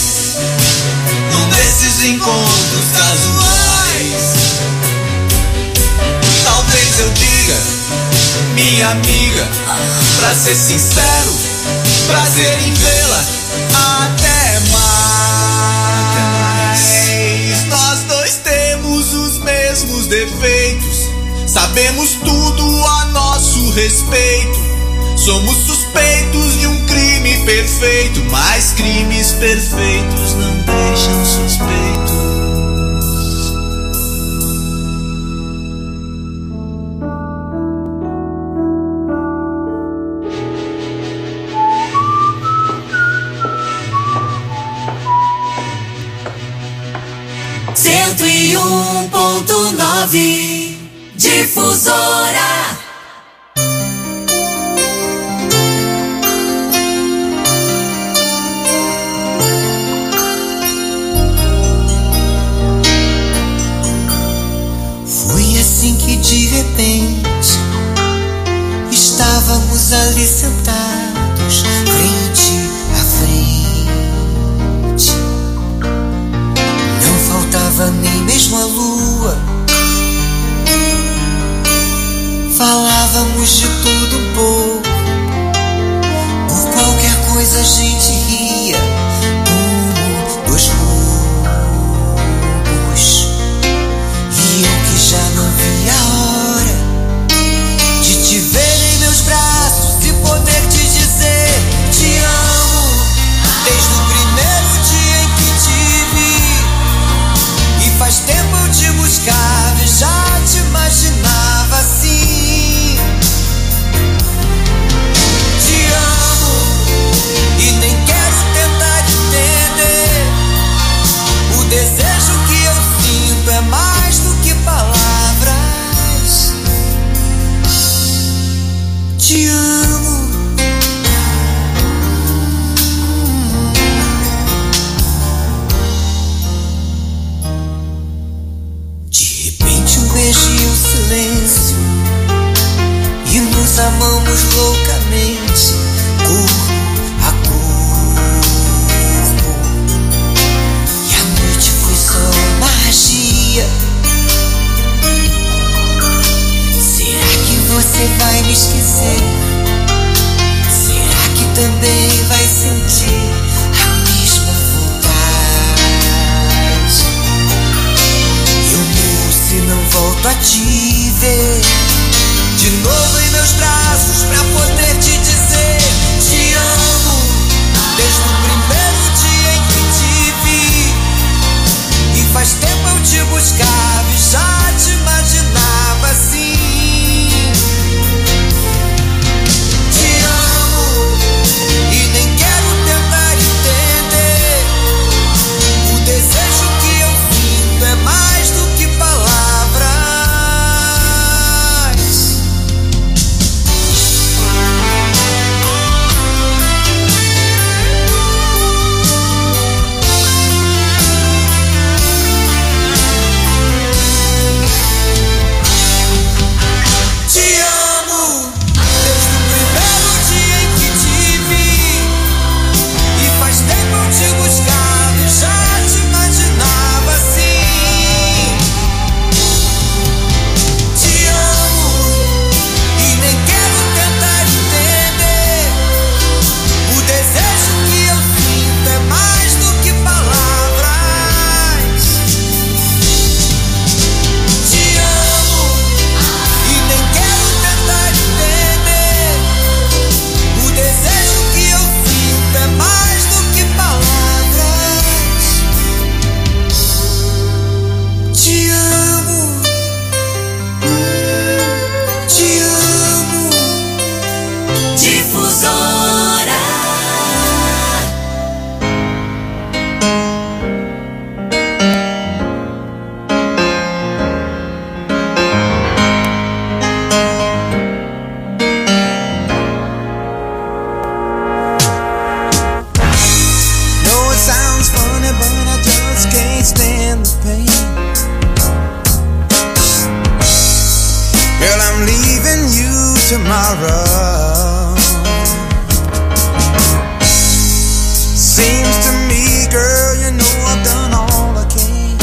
desses encontros casuais, talvez eu diga, minha amiga, pra ser sincero, prazer em vê-la, até mais. Nós dois temos os mesmos defeitos, sabemos tudo a nosso respeito. Somos suspeitos de um crime perfeito, mas crimes perfeitos não deixam suspeitos. 101.9 Difusora. Foi assim que de repente estávamos ali sentados, frente a frente. Não faltava nem mesmo a lua. Falávamos de tudo um pouco. Por qualquer coisa a gente ria, como dois bobos. E eu que já não vi a hora de te ver em meus braços e poder te dizer te amo. Desde o primeiro dia em que te vi, e faz tempo eu te buscava e já te imaginava assim. Te amo e nem quero tentar entender. O desejo que eu sinto é mais do que palavras. Te amo. De repente um beijo e um silêncio, e nos amamos loucamente, corpo a corpo. E a noite foi só magia. Será que você vai me esquecer? Será que também vai sentir a mesma vontade? Eu morro se não volto a te ver de novo em meus braços pra poder te dizer te amo. Desde o primeiro dia em que te vi, e faz tempo eu te buscava e já te imaginava assim. Te amo e nem quero tentar entender. O desejo que eu sinto é mais do que palavras. tomorrow. Seems to me, girl, you know I've done all I can.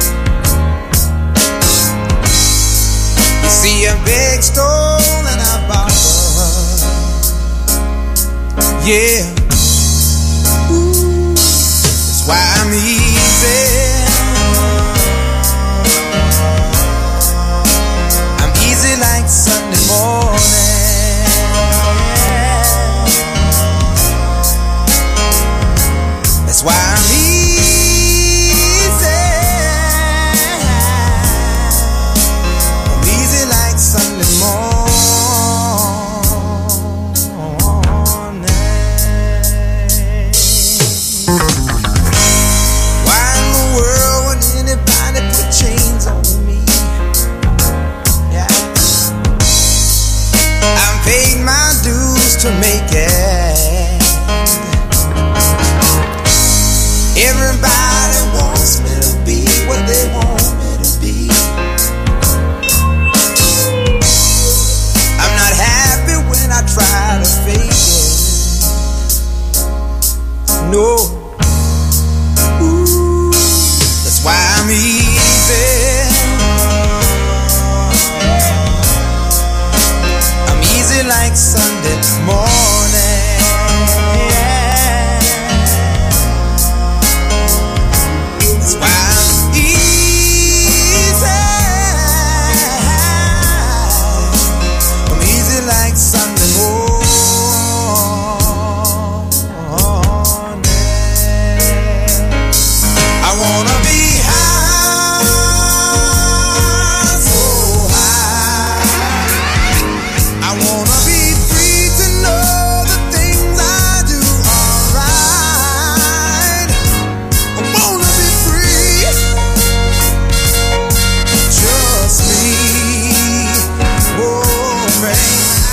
You see, I beg, stole, and I borrowed. Yeah. Ooh, that's why I'm easy. I'm easy like Sunday morning. That's why I'm easy. I'm easy like Sunday morning. Why in the world would anybody put chains on me? Yeah. I've paid my dues to make it. Everybody wants me to be what they want me to be. I'm not happy when I try to fake it. No. Ooh, that's why I'm easy. I'm easy like Sunday morning. That's why I'm easy. I'm easy like Sunday morning. I wanna be high, so high. I wanna be free to know the things I do are right. I wanna be free, just me, oh man.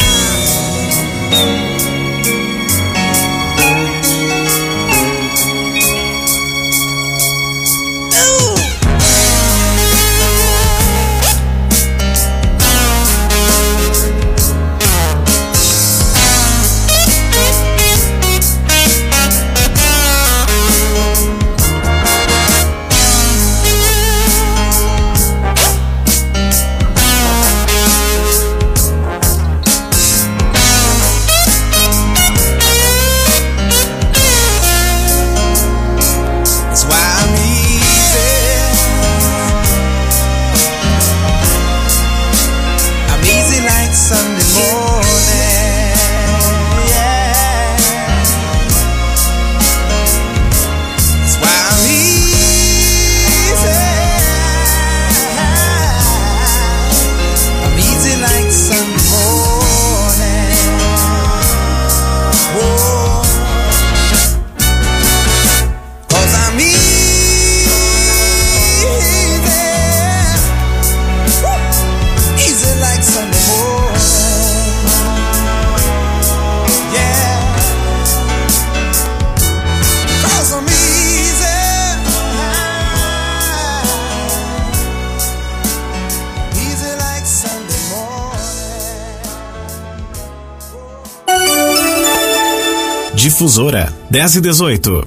That's why I'm easy. I'm easy like Sunday morning. Yeah. That's why I'm easy. I'm easy like Sunday morning. Whoa. 'Cause I'm easy. Woo. Easy like Sunday morning. Yeah. 'Cause I'm easy. Easy like Sunday morning. Difusora 10:18.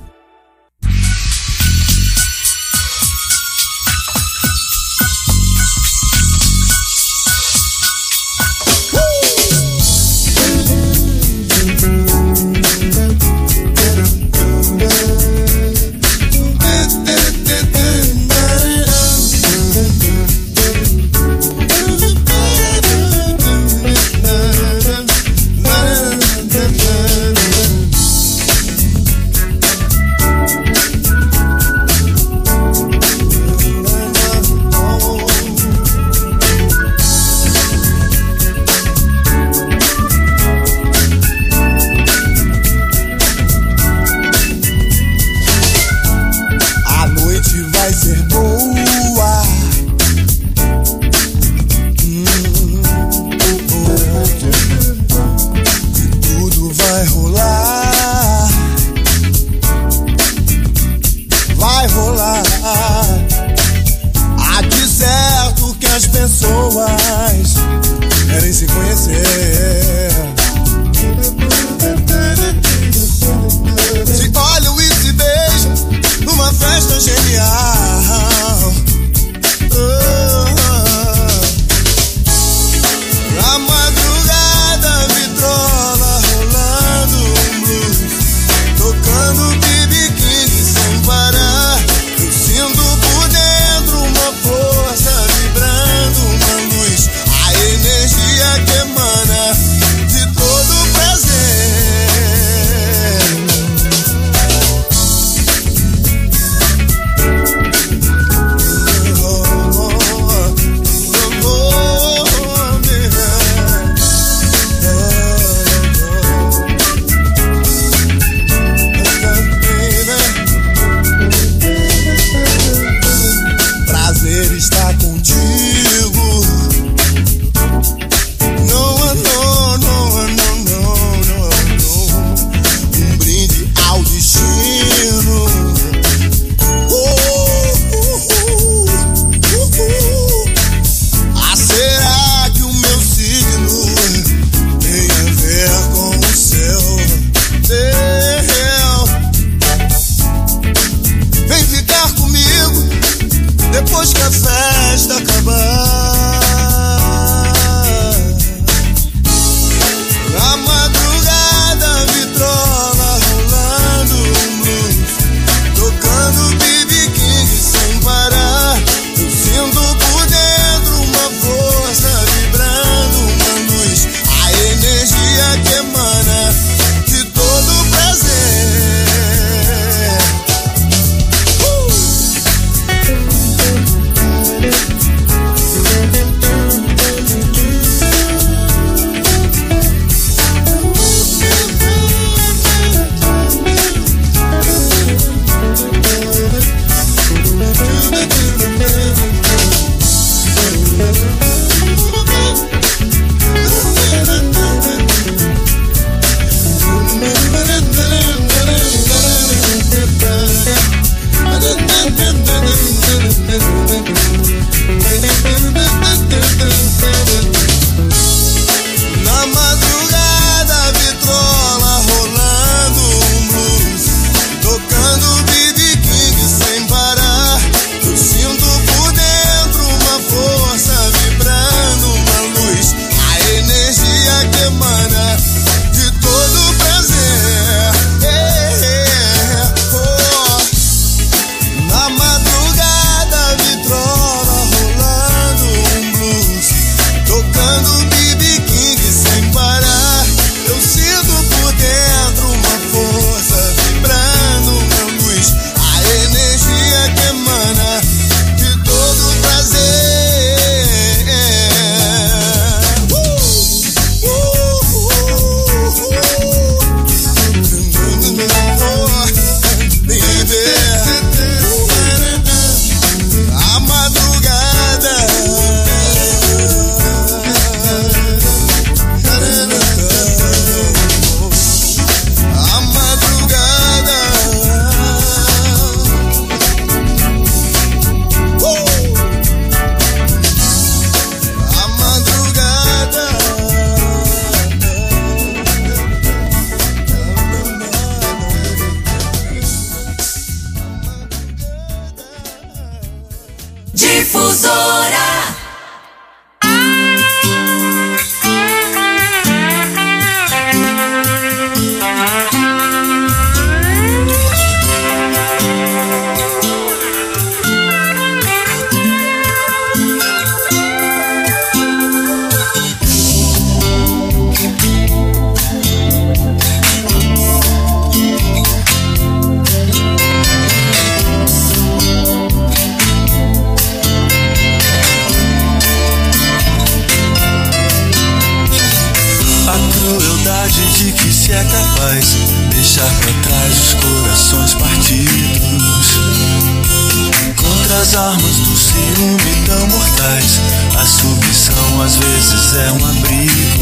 crueldade de que se é capaz deixar pra trás os corações partidos. Contra as armas do ciúme tão mortais, a submissão às vezes é um abrigo.